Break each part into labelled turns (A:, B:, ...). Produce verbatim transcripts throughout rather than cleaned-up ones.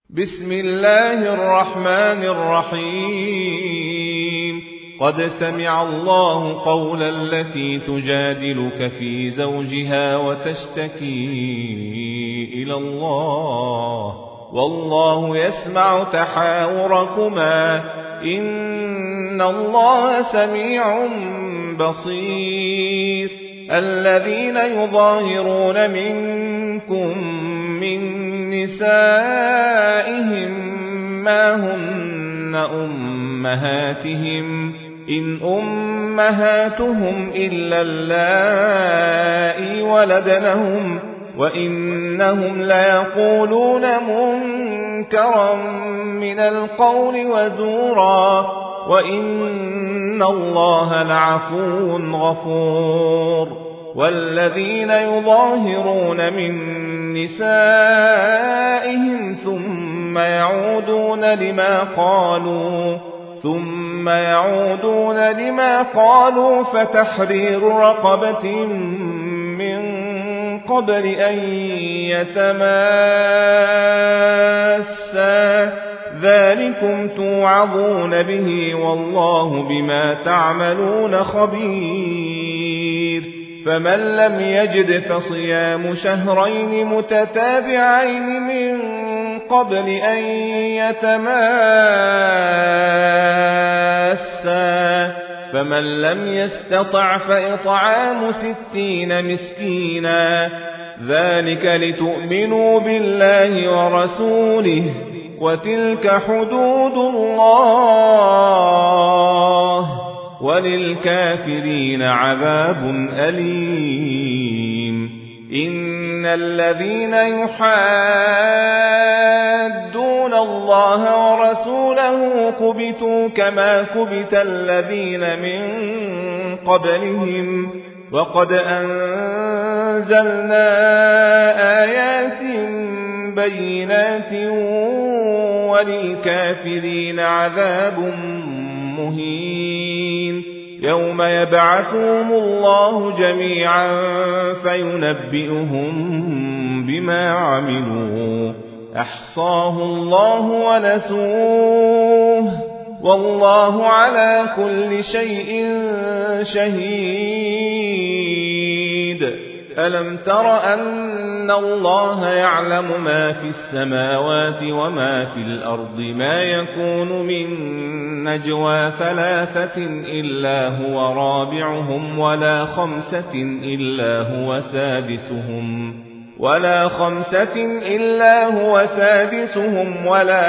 A: بسم الله الرحمن الرحيم قد سمع الله قول التي تجادلك في زوجها وتشتكي إلى الله والله يسمع تحاوركما إن الله سميع بصير الذين يظاهرون منكم من نسائهم ما هن أمهاتهم إن أمهاتهم إلا اللائي ولدنهم وإنهم ليقولون منكرا من القول وزورا وإن الله لعفو غفور والذين يظاهرون من نسائهم ثم يعودون لما قالوا ثم يعودون لما قالوا فتحرير رقبة من قبل أن يتماسا ذلكم توعظون به والله بما تعملون خبير فمن لم يجد فصيام شهرين متتابعين من قبل أن يتماسا فمن لم يستطع فإطعام ستين مسكينا ذلك لتؤمنوا بالله ورسوله وتلك حدود الله وللكافرين عذاب أليم إن الذين يحادون الله ورسوله كبتوا كما كبت الذين من قبلهم وقد أنزلنا آيات بينات وللكافرين عذاب مهين يوم يبعثهم الله جميعا فينبئهم بما عملوا أحصاه الله ونسوه والله على كل شيء شهيد ألم تر أن الله يعلم ما في السماوات وما في الأرض ما يكون من نجوى ثلاثة إلا هو رابعهم ولا خمسة إلا هو سادسهم ولا خمسة إلا هو سادسهم ولا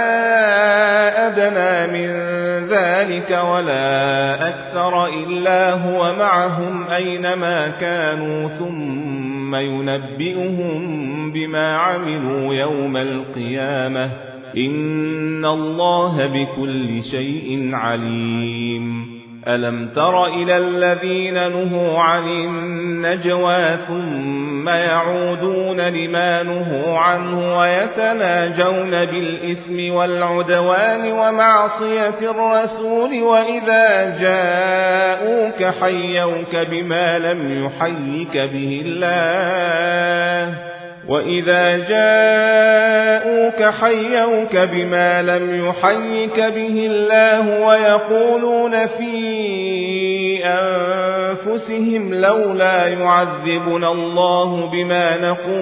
A: أدنى من ذلك ولا أكثر إلا هو معهم أينما كانوا ثم ينبئهم بما عملوا يوم القيامة إن الله بكل شيء عليم ألم تر إلى الذين نهوا عن النجوى ثم يعودون لما نهوا عنه ويتناجون بالإثم والعدوان ومعصية الرسول وإذا جاءوك حيوك بما لم يحيك به الله وإذا جاءوك حيوك بما لم يحيك به الله ويقولون في أنفسهم لولا يعذبنا الله بما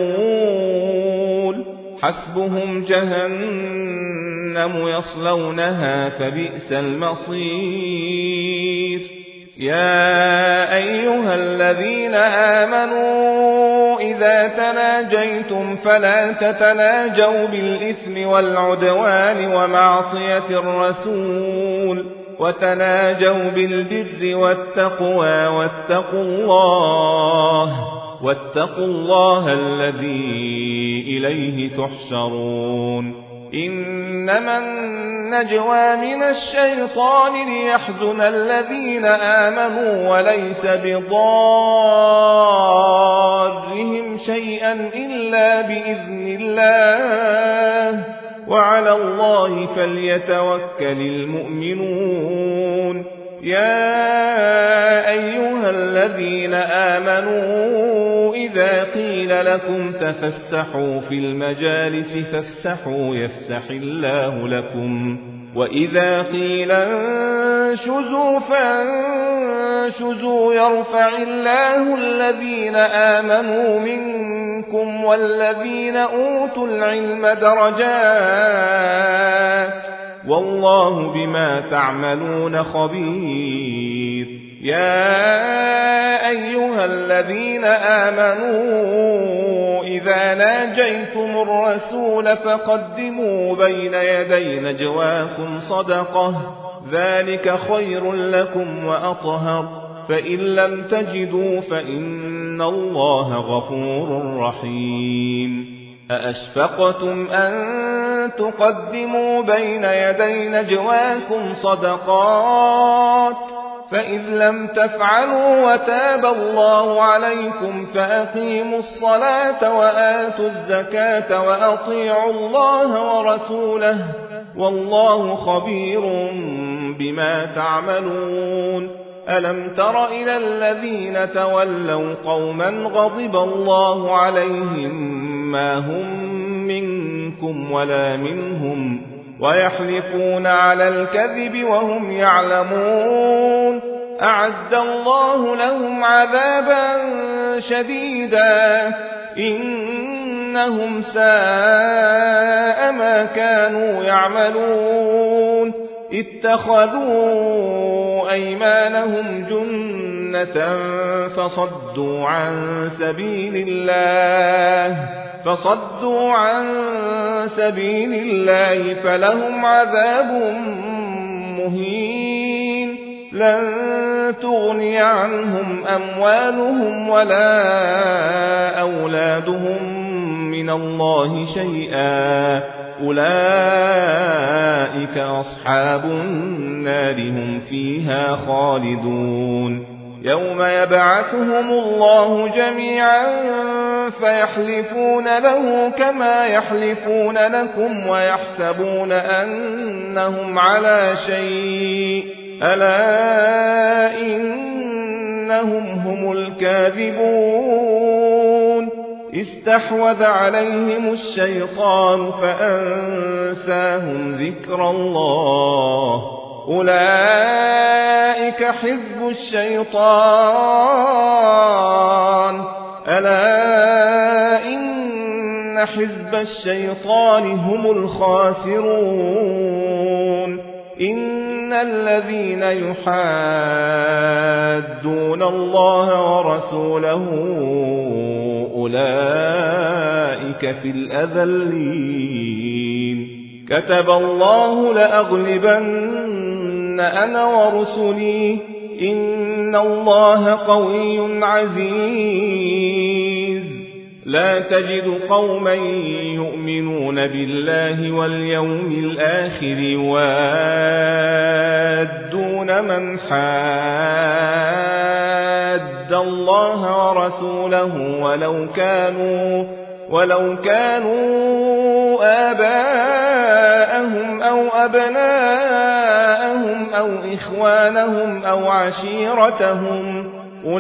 A: نقول حسبهم جهنم يصلونها فبئس المصير يا أيها الذين آمنوا إذا تناجيتم فلا تتناجوا بالإثم والعدوان ومعصية الرسول وتناجوا بالبر والتقوى واتقوا الله واتقوا الله الذي إليه تحشرون إنما النجوى من الشيطان ليحزن الذين آمنوا وليس بضارهم شيئا إلا بإذن الله وعلى الله فليتوكل المؤمنون يا أيها الذين آمنوا إذا قيل لكم تفسحوا في المجالس فافسحوا يفسح الله لكم وإذا قيل انشزوا فانشزوا يرفع الله الذين آمنوا منكم والذين أوتوا العلم درجات والله بما تعملون خبير. يا أيها الذين آمنوا إذا ناجيتم الرسول فقدموا بين يدي نجواكم صدقة ذلك خير لكم وأطهر فإن لم تجدوا فإن الله غفور رحيم. أأشفقتم أن تقدموا بين يدي نجواكم صدقات فإذ لم تفعلوا وتاب الله عليكم فأقيموا الصلاة وآتوا الزكاة وأطيعوا الله ورسوله والله خبير بما تعملون. ألم تر إلى الذين تولوا قوما غضب الله عليهم ما هم منكم ولا منهم ويحلفون على الكذب وهم يعلمون أعد الله لهم عذابا شديدا إنهم ساء ما كانوا يعملون اتخذوا أيمانهم جنة فصدوا عن سبيل الله فصدوا عن سبيل الله فلهم عذاب مهين لن تغني عنهم أموالهم ولا أولادهم من الله شيئا أولئك أصحاب النار هم فيها خالدون. يوم يبعثهم الله جميعا فيحلفون له كما يحلفون لكم ويحسبون أنهم على شيء ألا إنهم هم الكاذبون. استحوذ عليهم الشيطان فأنساهم ذكر الله أولئك حزب الشيطان ألا إن حزب الشيطان هم الخاسرون. إن الذين يحادون الله ورسوله أولئك في الأذلين. كتب الله لأغلبن أنا ورسلي إن الله قوي عزيز. لا تجد قوما يؤمنون بالله واليوم الآخر يوادون من حاد الله ورسوله ولو كانوا ولو كانوا آباءهم أو أبناءهم أو إخوانهم أو عشيرتهم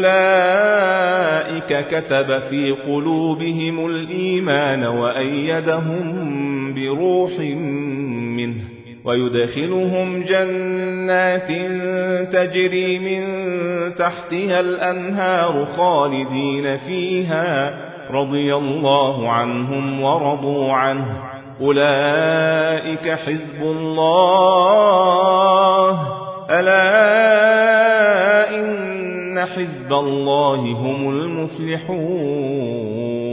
A: أولئك كتب في قلوبهم الإيمان وأيدهم بروح منه ويدخلهم جنات تجري من تحتها الأنهار خالدين فيها رضي الله عنهم ورضوا عنه أولئك حزب الله ألا إن حزب الله هم المفلحون.